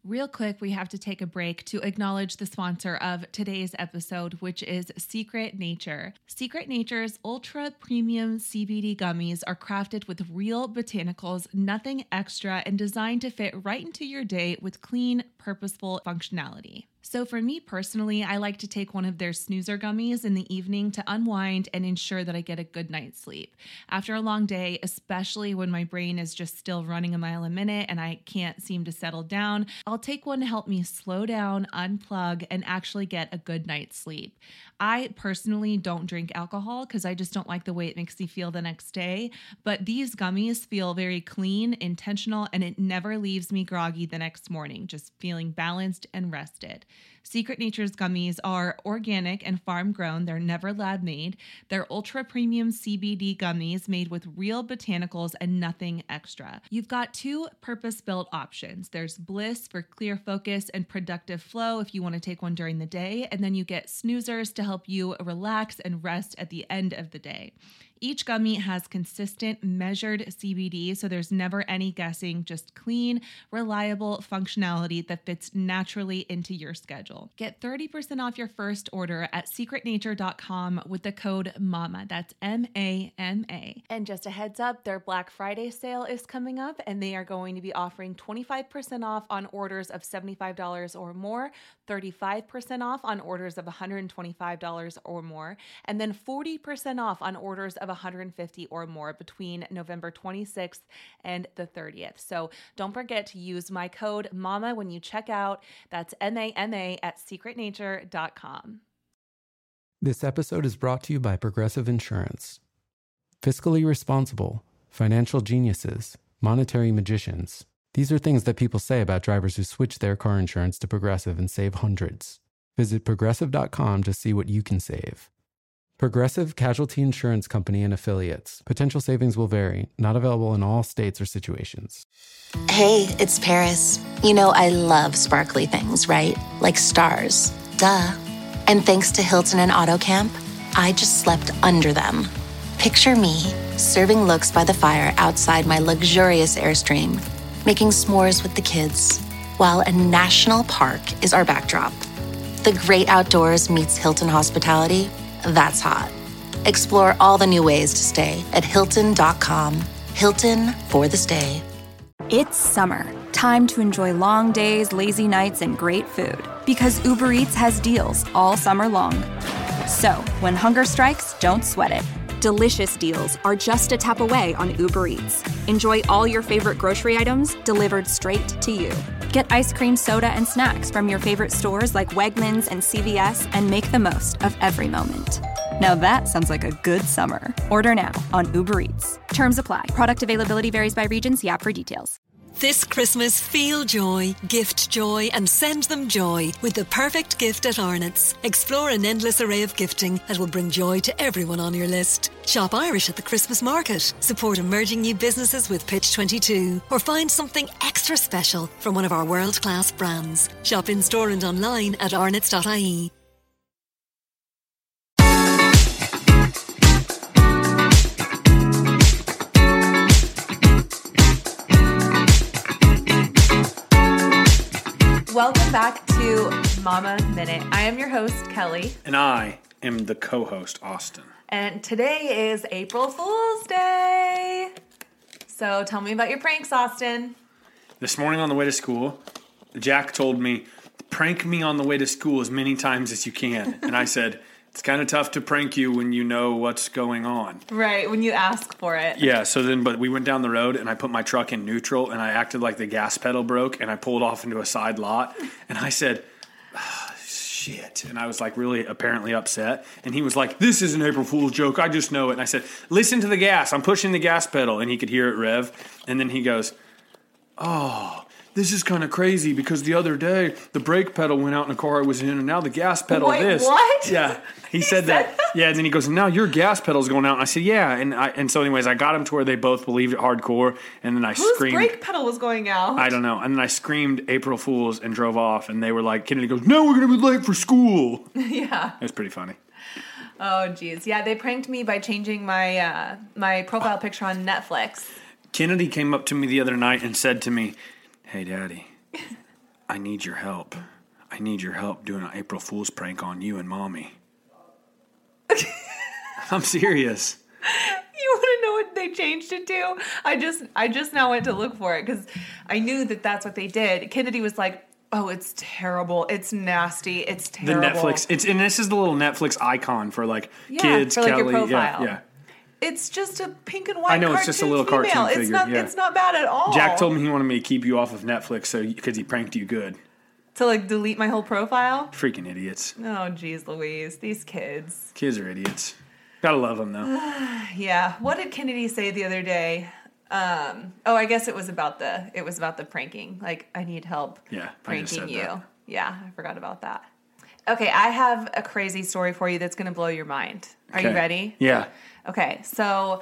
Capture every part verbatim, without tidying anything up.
Real quick, we have to take a break to acknowledge the sponsor of today's episode, which is Secret Nature. Secret Nature's ultra premium C B D gummies are crafted with real botanicals, nothing extra, and designed to fit right into your day with clean, purposeful functionality. So for me personally, I like to take one of their snoozer gummies in the evening to unwind and ensure that I get a good night's sleep. After a long day, especially when my brain is just still running a mile a minute and I can't seem to settle down, I'll take one to help me slow down, unplug, and actually get a good night's sleep. I personally don't drink alcohol because I just don't like the way it makes me feel the next day, but these gummies feel very clean, intentional, and it never leaves me groggy the next morning, just feeling balanced and rested. Secret Nature's gummies are organic and farm grown. They're never lab made. They're ultra premium C B D gummies made with real botanicals and nothing extra. You've got two purpose-built options. There's Bliss for clear focus and productive flow if you want to take one during the day, and then you get snoozers to help you relax and rest at the end of the day. Each gummy has consistent, measured C B D, so there's never any guessing, just clean, reliable functionality that fits naturally into your schedule. Get thirty percent off your first order at secret nature dot com with the code MAMA. That's M A M A. And just a heads up, their Black Friday sale is coming up, and they are going to be offering twenty-five percent off on orders of seventy-five dollars or more, thirty-five percent off on orders of one hundred twenty-five dollars or more, and then forty percent off on orders of one hundred fifty dollars or more between November twenty-sixth and the thirtieth. So don't forget to use my code MAMA when you check out. That's M A M A at secret nature dot com. This episode is brought to you by Progressive Insurance. Fiscally responsible, financial geniuses, monetary magicians. These are things that people say about drivers who switch their car insurance to Progressive and save hundreds. Visit progressive dot com to see what you can save. Progressive Casualty Insurance Company and Affiliates. Potential savings will vary. Not available in all states or situations. Hey, it's Paris. You know I love sparkly things, right? Like stars. Duh. And thanks to Hilton and AutoCamp, I just slept under them. Picture me, serving looks by the fire outside my luxurious Airstream, making s'mores with the kids, while a national park is our backdrop. The great outdoors meets Hilton hospitality. That's hot. Explore all the new ways to stay at hilton dot com. Hilton for the stay. It's summer. Time to enjoy long days, lazy nights, and great food. Because Uber Eats has deals all summer long. So, when hunger strikes, don't sweat it. Delicious deals are just a tap away on Uber Eats. Enjoy all your favorite grocery items delivered straight to you. Get ice cream, soda, and snacks from your favorite stores like Wegmans and C V S and make the most of every moment. Now that sounds like a good summer. Order now on Uber Eats. Terms apply. Product availability varies by region. See app for details. This Christmas, feel joy, gift joy, and send them joy with the perfect gift at Arnott's. Explore an endless array of gifting that will bring joy to everyone on your list. Shop Irish at the Christmas market. Support emerging new businesses with Pitch twenty-two. Or find something extra special from one of our world-class brands. Shop in-store and online at arnott's dot I E. Welcome back to Mama Minute. I am your host, Kelly. And I am the co-host, Austin. And today is April Fool's Day. So tell me about your pranks, Austin. This morning on the way to school, Jack told me, prank me on the way to school as many times as you can. And I said, it's kind of tough to prank you when you know what's going on. Right, when you ask for it. Yeah, so then, but we went down the road and I put my truck in neutral and I acted like the gas pedal broke and I pulled off into a side lot. And I said, oh, shit. And I was like really apparently upset. And he was like, this is an April Fool's joke. I just know it. And I said, listen to the gas. I'm pushing the gas pedal. And he could hear it rev. And then he goes, oh, this is kind of crazy because the other day the brake pedal went out in the car I was in and now the gas pedal Wait, this. what? Yeah. He, he said, said that. that. Yeah, and then he goes, now your gas pedal's going out. And I said, yeah. And I, and so anyways, I got him to where they both believed it hardcore. And then I Whose screamed. Whose brake pedal was going out? I don't know. And then I screamed April Fools and drove off. And they were like, Kennedy goes, no, we're going to be late for school. Yeah. It was pretty funny. Oh, geez. Yeah, they pranked me by changing my uh, my profile picture on Netflix. Kennedy came up to me the other night and said to me, hey, Daddy, I need your help. I need your help doing an April Fool's prank on you and Mommy. I'm serious. You want to know what they changed it to? I just I just now went to look for it because I knew that that's what they did. Kennedy was like, oh, it's terrible. It's nasty. It's terrible. The Netflix. It's and this is the little Netflix icon for like yeah, kids, for like Kelly. your profile. Yeah, yeah. It's just a pink and white. I know, cartoon it's just a little female. cartoon It's figure, not. yeah. It's not bad at all. Jack told me he wanted me to keep you off of Netflix so because he pranked you good. To like delete my whole profile. Freaking idiots. Oh, geez, Louise, these kids. Kids are idiots. Gotta love them though. Yeah. What did Kennedy say the other day? Um, oh, I guess it was about the it was about the pranking. Like, I need help. Yeah, pranking I just said you. that. Yeah, I forgot about that. Okay, I have a crazy story for you that's going to blow your mind. Are Okay. you ready? Yeah. Okay, so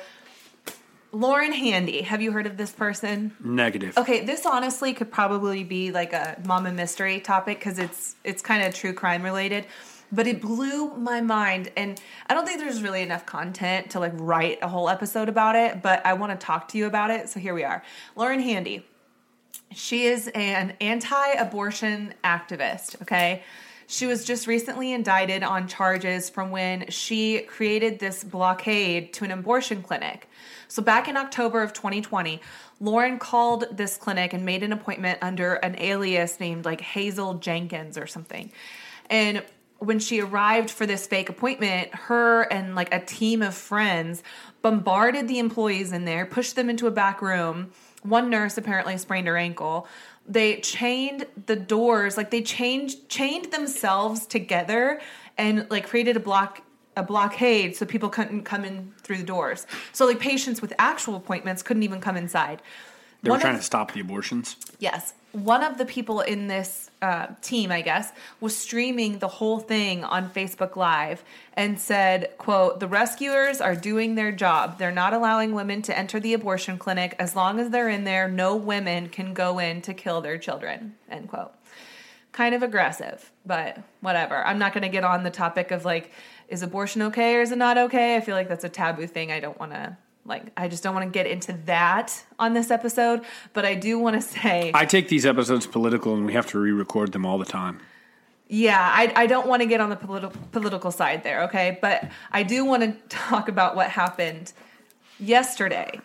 Lauren Handy. Have you heard of this person? Negative. Okay, this honestly could probably be like a mama mystery topic because it's it's kind of true crime related. But it blew my mind, and I don't think there's really enough content to like write a whole episode about it, but I want to talk to you about it, so here we are. Lauren Handy. She is an anti-abortion activist, okay? She was just recently indicted on charges from when she created this blockade to an abortion clinic. So back in October of twenty twenty, Lauren called this clinic and made an appointment under an alias named like Hazel Jenkins or something. And when she arrived for this fake appointment, her and like a team of friends bombarded the employees in there, pushed them into a back room. One nurse apparently sprained her ankle. They chained the doors, like they changed, chained themselves together and like created a block, a blockade so people couldn't come in through the doors. So like patients with actual appointments couldn't even come inside. They were One trying of- to stop the abortions? Yes. One of the people in this uh, team, I guess, was streaming the whole thing on Facebook Live and said, quote, "The rescuers are doing their job. They're not allowing women to enter the abortion clinic. As long as they're in there, no women can go in to kill their children," end quote. Kind of aggressive, but whatever. I'm not going to get on the topic of like, is abortion okay or is it not okay? I feel like that's a taboo thing. I don't want to. Like, I just don't want to get into that on this episode, but I do want to say... I take these episodes political and we have to re-record them all the time. Yeah, I, I don't want to get on the politi- political side there, okay? But I do want to talk about what happened yesterday.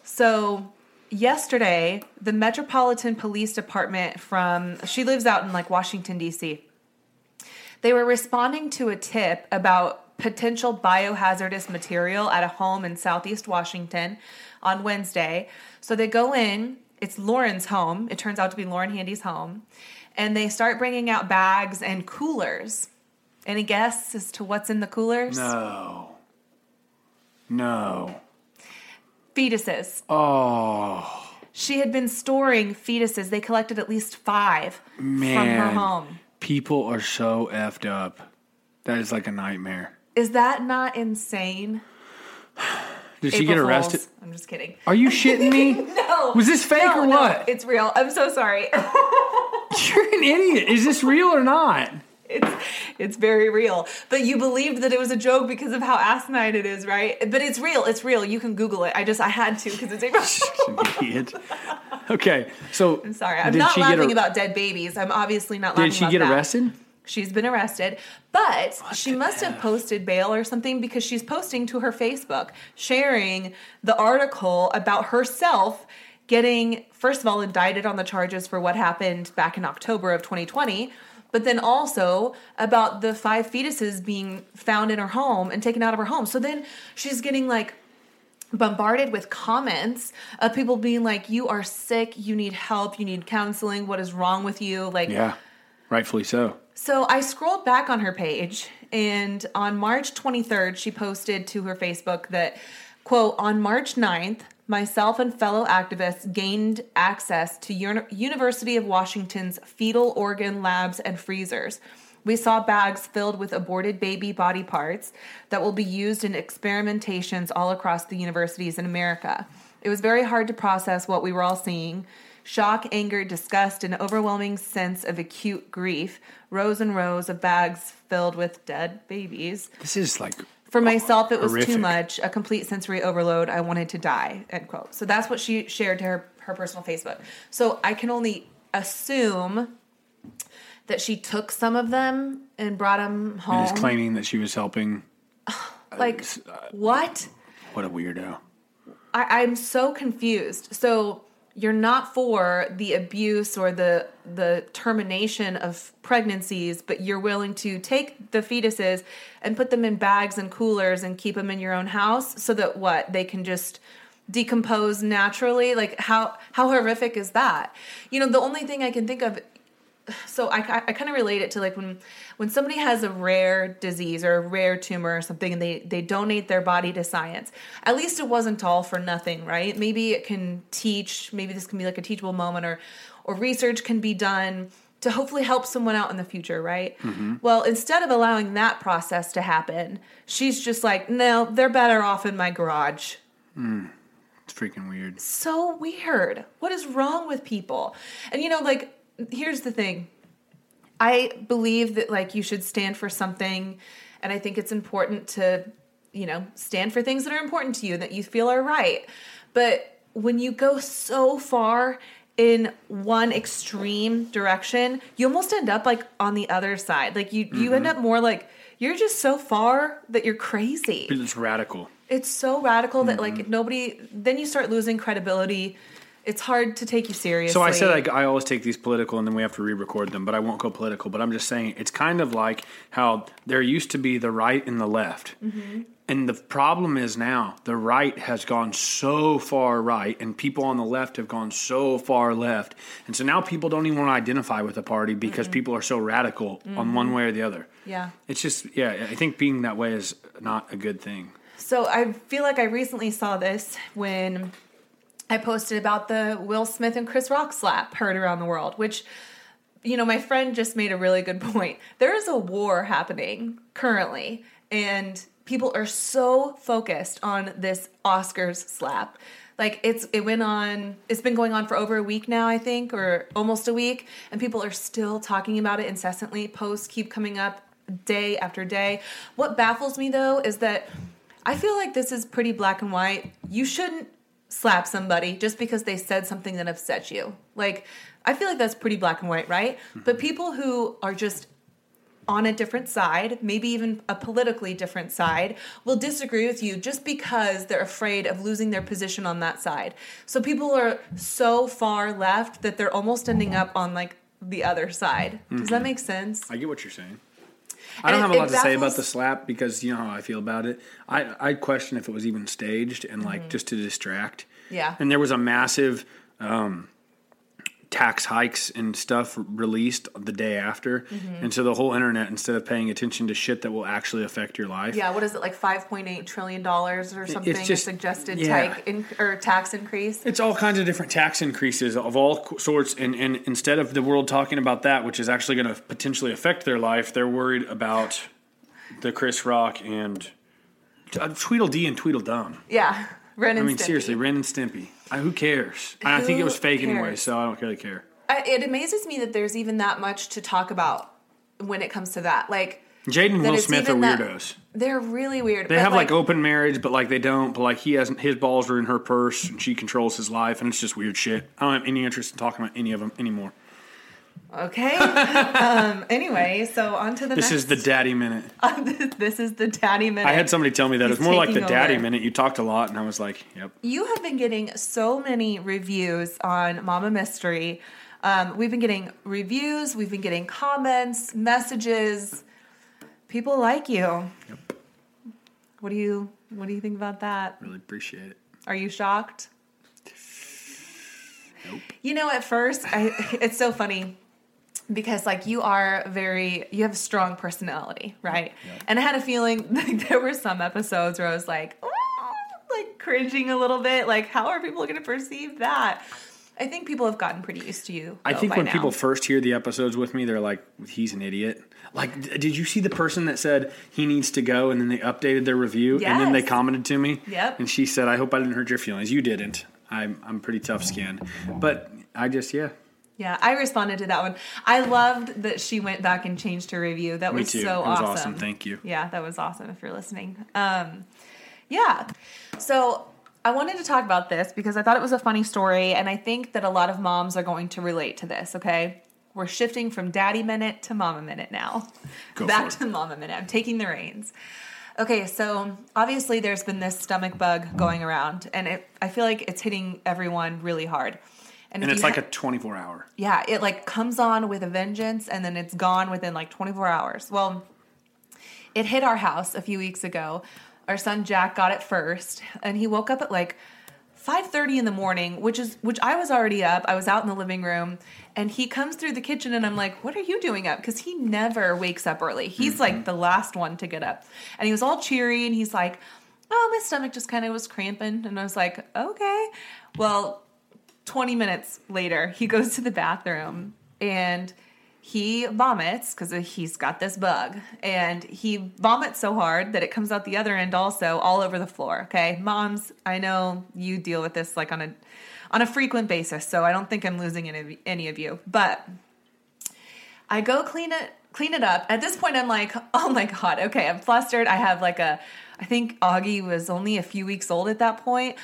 So yesterday, the Metropolitan Police Department from... She lives out in, like, Washington, D C They were responding to a tip about potential biohazardous material at a home in Southeast Washington on Wednesday. So they go in, it's Lauren's home. It turns out to be Lauren Handy's home. And they start bringing out bags and coolers. Any guess as to what's in the coolers? No. No. Fetuses. Oh. She had been storing fetuses. They collected at least five Man. from her home. People are so effed up. That is like a nightmare. Is that not insane? Did she April get Fools. arrested? I'm just kidding. Are you shitting me? No. Was this fake No, or no, what? it's real. I'm so sorry. You're an idiot. Is this real or not? It's it's very real. But you believed that it was a joke because of how asinine it is, right? But it's real. It's real. You can Google it. I just I had to because it's April. An idiot. Okay, so I'm sorry. I'm did not she get laughing ar- about dead babies. I'm obviously not laughing Did she about get that. arrested? She's been arrested, but she must have posted bail or something because she's posting to her Facebook, sharing the article about herself getting, first of all, indicted on the charges for what happened back in October of twenty twenty, but then also about the five fetuses being found in her home and taken out of her home. So then she's getting like bombarded with comments of people being like, you are sick, you need help, you need counseling, what is wrong with you? Like, Yeah, rightfully so. So I scrolled back on her page, and on March twenty-third, she posted to her Facebook that, quote, "On March ninth, myself and fellow activists gained access to Uni- University of Washington's fetal organ labs and freezers. We saw bags filled with aborted baby body parts that will be used in experimentations all across the universities in America. It was very hard to process what we were all seeing. Shock, anger, disgust, and overwhelming sense of acute grief. Rows and rows of bags filled with dead babies. This is like For myself, it was horrific. too much. A complete sensory overload. I wanted to die." End quote. So that's what she shared to her, her personal Facebook. So I can only assume that she took some of them and brought them home. And is claiming that she was helping. Like, uh, what? What a weirdo. I, I'm so confused. So you're not for the abuse or the the termination of pregnancies, but you're willing to take the fetuses and put them in bags and coolers and keep them in your own house so that what? They can just decompose naturally? Like, how how horrific is that? You know, the only thing I can think of, so I, I kind of relate it to like when when somebody has a rare disease or a rare tumor or something and they, they donate their body to science. At least it wasn't all for nothing, right? Maybe it can teach, maybe this can be like a teachable moment, or or research can be done to hopefully help someone out in the future, right? Mm-hmm. Well, instead of allowing that process to happen, she's just like, no, they're better off in my garage. Mm. It's freaking weird. So weird. What is wrong with people? And you know, like, here's the thing. I believe that, like, you should stand for something, and I think it's important to, you know, stand for things that are important to you, that you feel are right. But when you go so far in one extreme direction, you almost end up, like, on the other side. Like, you, mm-hmm. you end up more like, you're just so far that you're crazy. It's radical. It's so radical mm-hmm. that, like, nobody, then you start losing credibility. It's hard to take you seriously. So I said like, I always take these political and then we have to re-record them, but I won't go political. But I'm just saying it's kind of like how there used to be the right and the left. Mm-hmm. And the problem is now the right has gone so far right and people on the left have gone so far left. And so now people don't even want to identify with a party because mm-hmm. people are so radical mm-hmm. on one way or the other. Yeah. It's just, yeah, I think being that way is not a good thing. So I feel like I recently saw this when I posted about the Will Smith and Chris Rock slap heard around the world, which, you know, my friend just made a really good point. There is a war happening currently, and people are so focused on this Oscars slap. Like, it's it went on, it's been going on for over a week now, I think, or almost a week, and people are still talking about it incessantly. Posts keep coming up day after day. What baffles me, though, is that I feel like this is pretty black and white. You shouldn't slap somebody just because they said something that upset you. Like, I feel like that's pretty black and white, right? Mm-hmm. But people who are just on a different side, maybe even a politically different side, will disagree with you just because they're afraid of losing their position on that side. So people are so far left that they're almost ending up on, like, the other side. Mm-hmm. Does that make sense? I get what you're saying. I don't it, have a lot to baffles, say about the slap because you know how I feel about it. I I question if it was even staged and like mm-hmm. just to distract. Yeah. And there was a massive um, tax hikes and stuff released the day after, mm-hmm. and so the whole internet, instead of paying attention to shit that will actually affect your life. Yeah. What is it, like five point eight trillion dollars or something? It's just, a suggested yeah. tax in, or tax increase. It's all kinds of different tax increases of all sorts, and, and instead of the world talking about that, which is actually going to potentially affect their life, they're worried about the Chris Rock and uh, Tweedledee and Tweedledum. Yeah, Ren and I mean, Stimpy. seriously, Ren and Stimpy. I, who cares? Who I think it was fake cares? anyway, so I don't really care. I, it amazes me that there's even that much to talk about when it comes to that. Like, Jaden and Will Smith are weirdos. That, they're really weird. They have like, like open marriage, but like they don't. But like he hasn't. His balls are in her purse, and she controls his life, and it's just weird shit. I don't have any interest in talking about any of them anymore. Okay. um, anyway, so on to the this next. This is the daddy minute. This is the daddy minute. I had somebody tell me that. He's it's more like the daddy over. minute. You talked a lot, and I was like, yep. You have been getting so many reviews on Mama Mystery. Um, we've been getting reviews. We've been getting comments, messages. People like you. Yep. What do you What do you think about that? Really appreciate it. Are you shocked? Nope. You know, at first, I, it's so funny. Because, like, you are very, you have a strong personality, right? Yep. And I had a feeling, like, there were some episodes where I was like, oh, like, cringing a little bit. Like, how are people going to perceive that? I think people have gotten pretty used to you. Though, I think when now. people first hear the episodes with me, they're like, he's an idiot. Like, did you see the person that said he needs to go and then they updated their review yes. and then they commented to me? Yep. And she said, I hope I didn't hurt your feelings. You didn't. I'm, I'm pretty tough skinned. But I just, yeah. Yeah, I responded to that one. I loved that she went back and changed her review. That was Me too. so it was awesome. awesome. Thank you. Yeah, that was awesome if you're listening. Um, yeah. So I wanted to talk about this because I thought it was a funny story, and I think that a lot of moms are going to relate to this, okay? we're shifting from daddy minute to mama minute now. Go Back for to mama minute. I'm taking the reins. Okay, so obviously there's been this stomach bug going around, and it, I feel like it's hitting everyone really hard. And it's like ha- a twenty-four hour. Yeah, it like comes on with a vengeance, and then it's gone within like twenty-four hours. Well, it hit our house a few weeks ago. Our son Jack got it first, and he woke up at like five thirty in the morning, which is which I was already up. I was out in the living room, and he comes through the kitchen, and I'm like, "What are you doing up?" Because he never wakes up early. He's mm-hmm. like the last one to get up, and he was all cheery, and he's like, "Oh, my stomach just kind of was cramping," and I was like, "Okay." Well, twenty minutes later, he goes to the bathroom, and he vomits because he's got this bug, and he vomits so hard that it comes out the other end also all over the floor. Okay, moms, I know you deal with this like on a on a frequent basis, so I don't think I'm losing any, any of you. But I go clean it clean it up. At this point, I'm like, oh my god, okay, I'm flustered. I have like a, I think Augie was only a few weeks old at that point,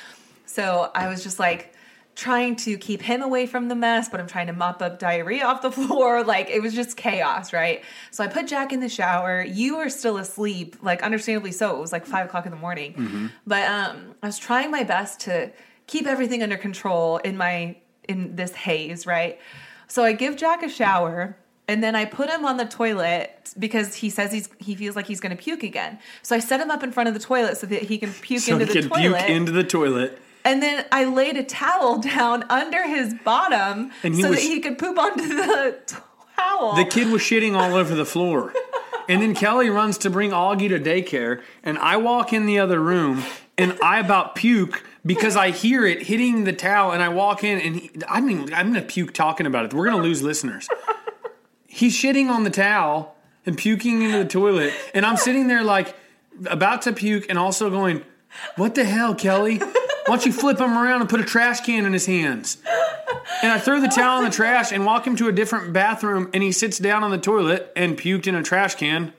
so I was just like trying to keep him away from the mess, but I'm trying to mop up diarrhea off the floor. Like, it was just chaos, right? So I put Jack in the shower. You were still asleep, like, understandably so. It was like five o'clock in the morning. Mm-hmm. But um, I was trying my best to keep everything under control in my in this haze, right? So I give Jack a shower, and then I put him on the toilet because he says he's he feels like he's going to puke again. So I set him up in front of the toilet so that he can puke so into he the can toilet. puke into the toilet. And then I laid a towel down under his bottom so was, that he could poop onto the towel. The kid was shitting all over the floor. And then Kelly runs to bring Augie to daycare, and I walk in the other room, and I about puke because I hear it hitting the towel, and I walk in, and he, I mean, I'm going to puke talking about it. We're going to lose listeners. He's shitting on the towel and puking into the toilet, and I'm sitting there like about to puke and also going, what the hell, Kelly? Why don't you flip him around and put a trash can in his hands? And I throw the towel in the trash and walk him to a different bathroom, and he sits down on the toilet and puked in a trash can.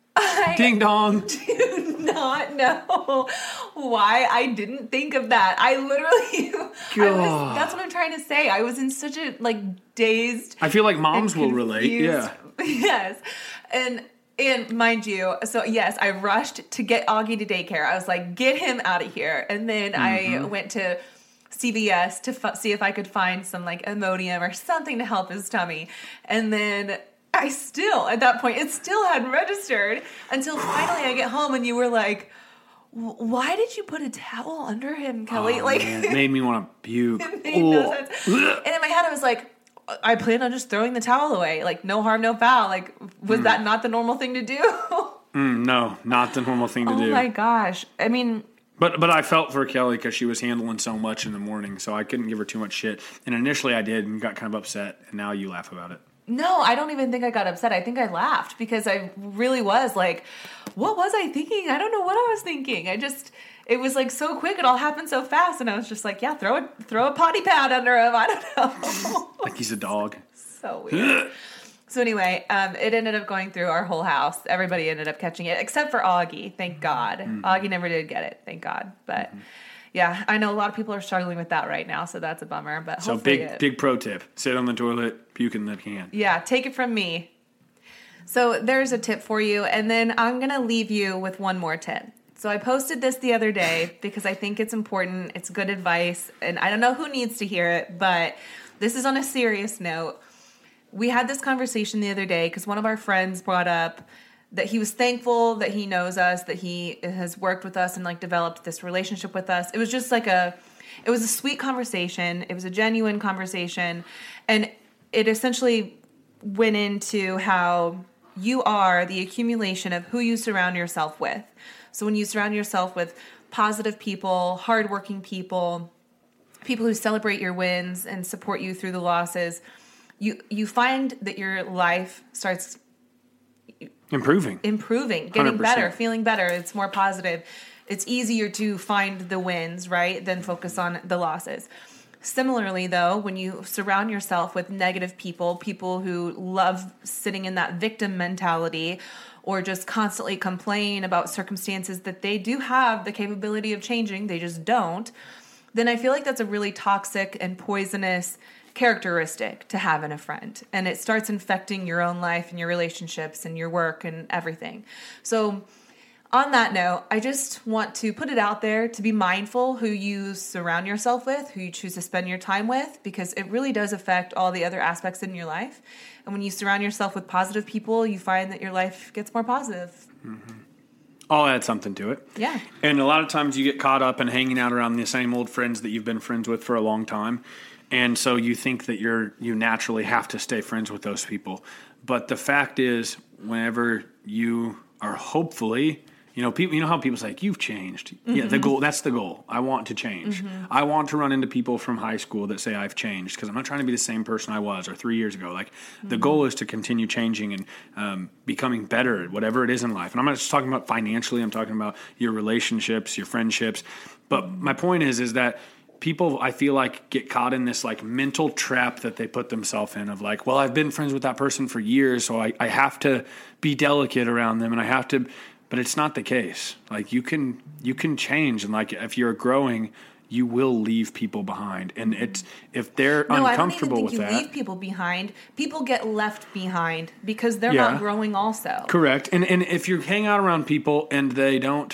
I Ding dong. do not know why I didn't think of that. I literally, I was, that's what I'm trying to say. I was in such a like dazed. I feel like moms will relate. Yeah. Yes. And And mind you, so yes, I rushed to get Augie to daycare. I was like, get him out of here. And then mm-hmm. I went to C V S to f- see if I could find some like Imodium or something to help his tummy. And then I still, at that point, it still hadn't registered until finally I get home and you were like, why did you put a towel under him, Kelly? Oh, like, man, it made me want to puke. It made no sense. And in my head, I was like, I plan on just throwing the towel away. Like, no harm, no foul. Like, was mm. that not the normal thing to do? mm, no, not the normal thing to oh do. Oh, my gosh. I mean... But but I felt for Kelly because she was handling so much in the morning, so I couldn't give her too much shit. And initially I did and got kind of upset, and now you laugh about it. No, I don't even think I got upset. I think I laughed because I really was like, what was I thinking? I don't know what I was thinking. I just... It was like so quick. It all happened so fast. And I was just like, yeah, throw a, throw a potty pad under him. I don't know. Like he's a dog. So weird. So anyway, um, it ended up going through our whole house. Everybody ended up catching it except for Augie. Thank God. Mm-hmm. Augie never did get it. Thank God. But mm-hmm. yeah, I know a lot of people are struggling with that right now. So that's a bummer. But so big, it, big pro tip. Sit on the toilet, puke in the can. Yeah, take it from me. So there's a tip for you. And then I'm going to leave you with one more tip. So I posted this the other day because I think it's important. It's good advice. And I don't know who needs to hear it, but this is on a serious note. We had this conversation the other day because one of our friends brought up that he was thankful that he knows us, that he has worked with us and like developed this relationship with us. It was just like a, it was a sweet conversation. It was a genuine conversation. And it essentially went into how you are the accumulation of who you surround yourself with. So when you surround yourself with positive people, hardworking people, people who celebrate your wins and support you through the losses, you you find that your life starts improving, improving, getting one hundred percent better, feeling better. It's more positive. It's easier to find the wins, right, than focus on the losses. Similarly, though, when you surround yourself with negative people, people who love sitting in that victim mentality or just constantly complain about circumstances that they do have the capability of changing, they just don't, then I feel like that's a really toxic and poisonous characteristic to have in a friend, and it starts infecting your own life and your relationships and your work and everything. So on that note, I just want to put it out there to be mindful who you surround yourself with, who you choose to spend your time with, because it really does affect all the other aspects in your life. And when you surround yourself with positive people, you find that your life gets more positive. Mm-hmm. I'll add something to it. Yeah. And a lot of times you get caught up in hanging out around the same old friends that you've been friends with for a long time. And so you think that you're you naturally have to stay friends with those people. But the fact is, whenever you are hopefully, you know, people, you know how people say, you've changed. Mm-hmm. Yeah, the goal, that's the goal. I want to change. Mm-hmm. I want to run into people from high school that say I've changed, because I'm not trying to be the same person I was or three years ago. Like, mm-hmm. the goal is to continue changing and um, becoming better at whatever it is in life. And I'm not just talking about financially. I'm talking about your relationships, your friendships. But mm-hmm. my point is, is that people, I feel like, get caught in this like mental trap that they put themselves in of like, well, I've been friends with that person for years, so I, I have to be delicate around them, and I have to, but it's not the case. Like, you can, you can change. And like, if you're growing, you will leave people behind. And it's, if they're no, uncomfortable with that. I don't even think you leave people behind. People get left behind because they're yeah, not growing also. Correct. And, and if you hang out around people and they don't,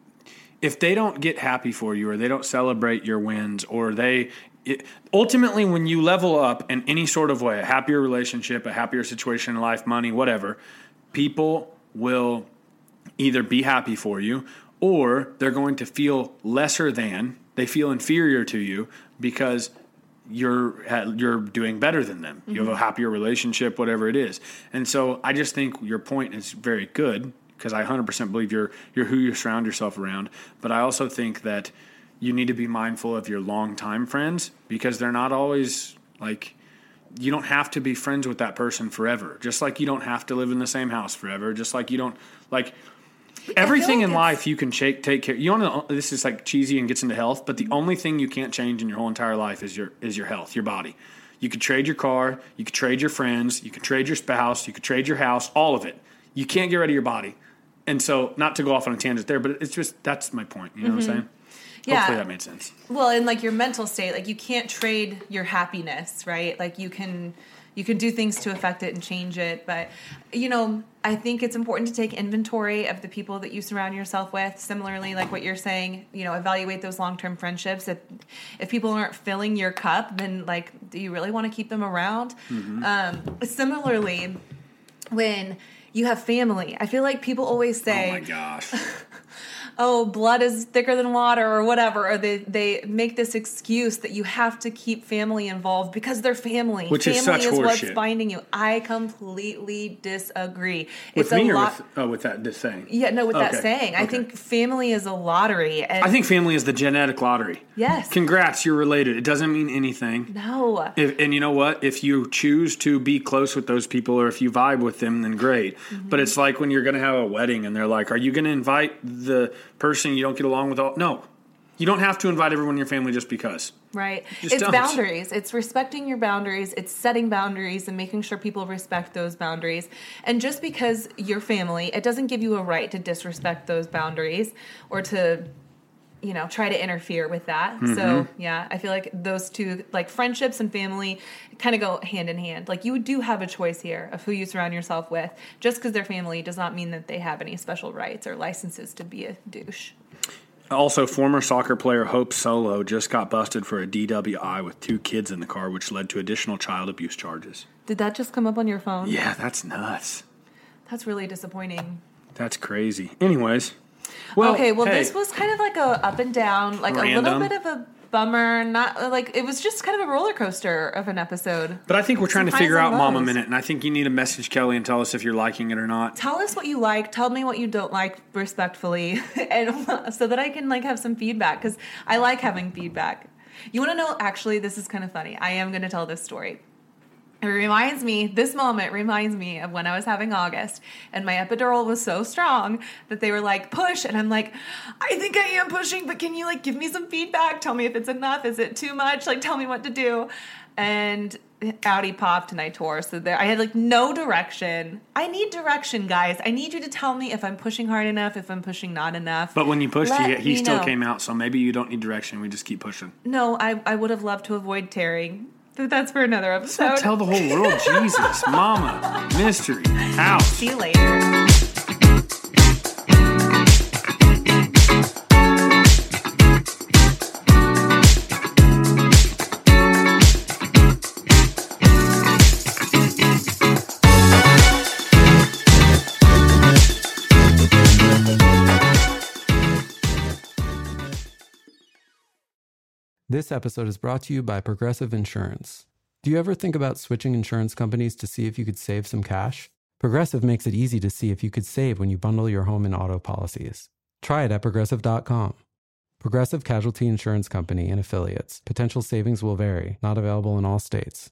if they don't get happy for you, or they don't celebrate your wins, or they it, ultimately, when you level up in any sort of way, a happier relationship, a happier situation in life, money, whatever, people will either be happy for you, or they're going to feel lesser than, they feel inferior to you because you're you're doing better than them. Mm-hmm. You have a happier relationship, whatever it is. And so I just think your point is very good, because I one hundred percent believe you're you're who you surround yourself around. But I also think that you need to be mindful of your longtime friends, because they're not always like, you don't have to be friends with that person forever. Just like you don't have to live in the same house forever. Just like you don't, like, everything like in life you can take take care. You want to, this is like cheesy and gets into health, but the only thing you can't change in your whole entire life is your is your health, your body. You could trade your car, you could trade your friends, you could trade your spouse, you could trade your house, all of it. You can't get rid of your body. And so, not to go off on a tangent there, but it's just, that's my point. You know mm-hmm. what I'm saying? Yeah. Hopefully that made sense. Well, in like your mental state, like you can't trade your happiness, right? Like you can, you can do things to affect it and change it. But, you know, I think it's important to take inventory of the people that you surround yourself with. Similarly, like what you're saying, you know, evaluate those long-term friendships. If, if people aren't filling your cup, then like, do you really want to keep them around? Mm-hmm. Um, similarly, when you have family, I feel like people always say, oh my gosh, oh, blood is thicker than water, or whatever, or they, they make this excuse that you have to keep family involved because they're family. Which family is such is what's horseshit. Binding you. I completely disagree. With it's me a or lot- with, oh, with that this saying? Yeah, no, with okay. that saying. Okay. I think family is a lottery. And I think family is the genetic lottery. Yes. Congrats, you're related. It doesn't mean anything. No. If, and you know what? If you choose to be close with those people, or if you vibe with them, then great. Mm-hmm. But it's like when you're going to have a wedding and they're like, are you going to invite the person you don't get along with? All? No. You don't have to invite everyone in your family just because. Right. Just it's don't. boundaries. It's respecting your boundaries. It's setting boundaries and making sure people respect those boundaries. And just because you're family, it doesn't give you a right to disrespect those boundaries or to, you know, try to interfere with that. Mm-hmm. So, yeah, I feel like those two, like friendships and family, kind of go hand in hand. Like, you do have a choice here of who you surround yourself with. Just because they're family does not mean that they have any special rights or licenses to be a douche. Also, former soccer player Hope Solo just got busted for a D W I with two kids in the car, which led to additional child abuse charges. Did that just come up on your phone? Yeah, that's nuts. That's really disappointing. That's crazy. Anyways. Well, okay, well, hey, this was kind of like a up and down, like random. a little bit of a bummer. Not like it was just kind of a roller coaster of an episode. But I think we're trying Some to figure highs out and Mama lows. Minute, and I think you need to message Kelly and tell us if you're liking it or not. Tell us what you like. Tell me what you don't like, respectfully, and so that I can like have some feedback, because I like having feedback. You want to know? Actually, this is kind of funny. I am going to tell this story. It reminds me, this moment reminds me of when I was having August and my epidural was so strong that they were like, push. And I'm like, I think I am pushing, but can you like give me some feedback? Tell me if it's enough. Is it too much? Like, tell me what to do. And Audi popped and I tore. So there, I had like no direction. I need direction, guys. I need you to tell me if I'm pushing hard enough, if I'm pushing not enough. But when you pushed, Let he, he me still know. came out. So maybe you don't need direction. We just keep pushing. No, I, I would have loved to avoid tearing. But that's for another episode. Tell the whole world, Jesus, mama, mystery, house. See you later. This episode is brought to you by Progressive Insurance. Do you ever think about switching insurance companies to see if you could save some cash? Progressive makes it easy to see if you could save when you bundle your home and auto policies. Try it at progressive dot com. Progressive Casualty Insurance Company and Affiliates. Potential savings will vary. Not available in all states.